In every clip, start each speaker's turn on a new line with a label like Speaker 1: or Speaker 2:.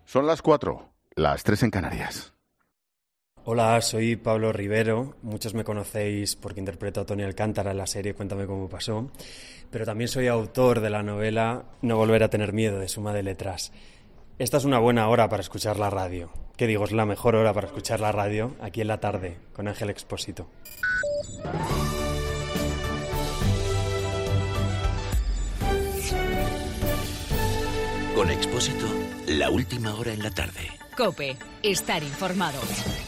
Speaker 1: Son las 4, las 3 en Canarias.
Speaker 2: Hola, soy Pablo Rivero. Muchos me conocéis porque interpreto a Tony Alcántara en la serie Cuéntame cómo pasó. Pero también soy autor de la novela No volver a tener miedo, de Suma de Letras. Esta es una buena hora para escuchar la radio. ¿Qué digo? Es la mejor hora para escuchar la radio, aquí en la tarde, con Ángel Expósito.
Speaker 3: Con Expósito, la última hora en la tarde.
Speaker 4: COPE, estar informado.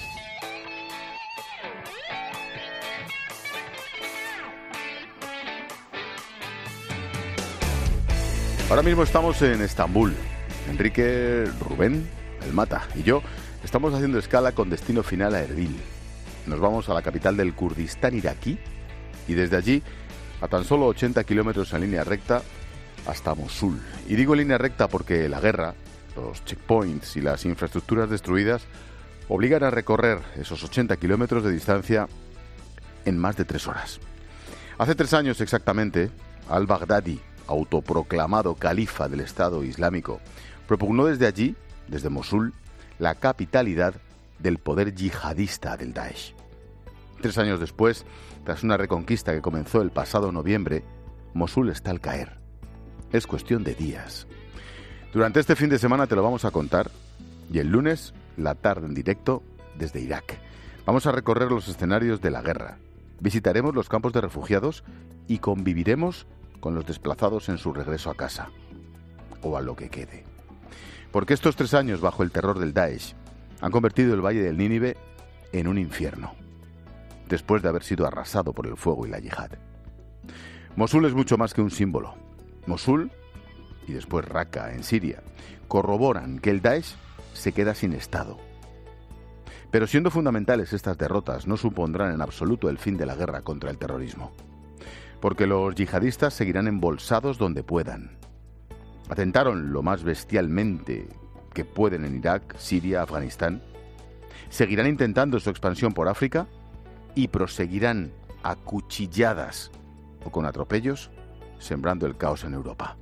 Speaker 1: Ahora mismo estamos en Estambul. Enrique, Rubén, el Mata y yo estamos haciendo escala con destino final a Erbil. Nos vamos a la capital del Kurdistán iraquí y desde allí a tan solo 80 kilómetros en línea recta hasta Mosul. Y digo línea recta porque la guerra, los checkpoints y las infraestructuras destruidas obligan a recorrer esos 80 kilómetros de distancia en más de 3 horas. Hace 3 años exactamente, al-Baghdadi, autoproclamado califa del Estado Islámico, propugnó desde allí, desde Mosul, la capitalidad del poder yihadista del Daesh. 3 años después, tras una reconquista que comenzó el pasado noviembre, Mosul está al caer. Es cuestión de días. Durante este fin de semana te lo vamos a contar y el lunes, la tarde en directo desde Irak. Vamos a recorrer los escenarios de la guerra. Visitaremos los campos de refugiados y conviviremos con los desplazados en su regreso a casa. O a lo que quede. Porque estos 3 años bajo el terror del Daesh han convertido el Valle del Nínive en un infierno, después de haber sido arrasado por el fuego y la yihad. Mosul es mucho más que un símbolo. Mosul, y después Raqqa en Siria, corroboran que el Daesh se queda sin Estado. Pero siendo fundamentales estas derrotas, no supondrán en absoluto el fin de la guerra contra el terrorismo. Porque los yihadistas seguirán embolsados donde puedan. Atentaron lo más bestialmente que pueden en Irak, Siria, Afganistán. Seguirán intentando su expansión por África y proseguirán a cuchilladas o con atropellos, sembrando el caos en Europa.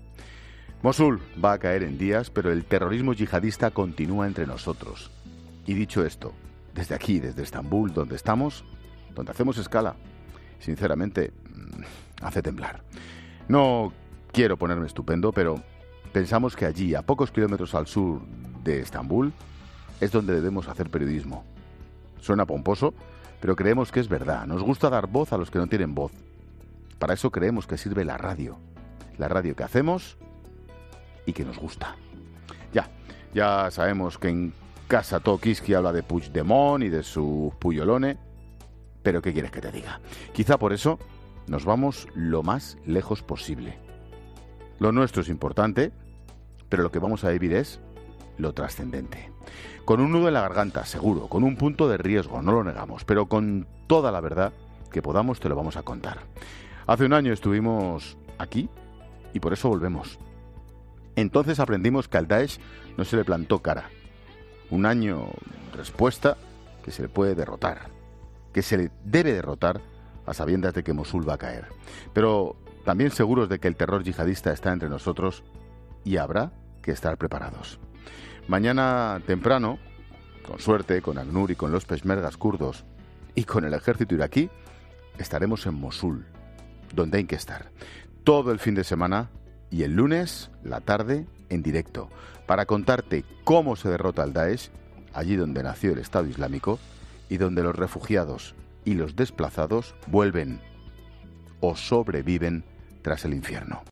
Speaker 1: Mosul va a caer en días, pero el terrorismo yihadista continúa entre nosotros. Y dicho esto, desde aquí, desde Estambul, donde estamos, donde hacemos escala, sinceramente, hace temblar. No quiero ponerme estupendo, pero pensamos que allí, a pocos kilómetros al sur de Estambul, es donde debemos hacer periodismo. Suena pomposo, pero creemos que es verdad. Nos gusta dar voz a los que no tienen voz. Para eso creemos que sirve la radio que hacemos y que nos gusta. Ya sabemos que en casa Tokiski habla de Puigdemont y de su Puyolone, pero ¿qué quieres que te diga? Quizá por eso nos vamos lo más lejos posible. Lo nuestro es importante, pero lo que vamos a vivir es lo trascendente. Con un nudo en la garganta, seguro, con un punto de riesgo, no lo negamos, pero con toda la verdad que podamos te lo vamos a contar. Hace un año estuvimos aquí y por eso volvemos. Entonces aprendimos que al Daesh no se le plantó cara. Un año respuesta que se le puede derrotar, que se le debe derrotar a sabiendas de que Mosul va a caer. Pero también seguros de que el terror yihadista está entre nosotros y habrá que estar preparados. Mañana temprano, con suerte, con ACNUR y con los peshmergas kurdos y con el ejército iraquí, estaremos en Mosul, donde hay que estar. Todo el fin de semana y el lunes, la tarde, en directo, para contarte cómo se derrota al Daesh, allí donde nació el Estado Islámico y donde los refugiados y los desplazados vuelven o sobreviven tras el infierno.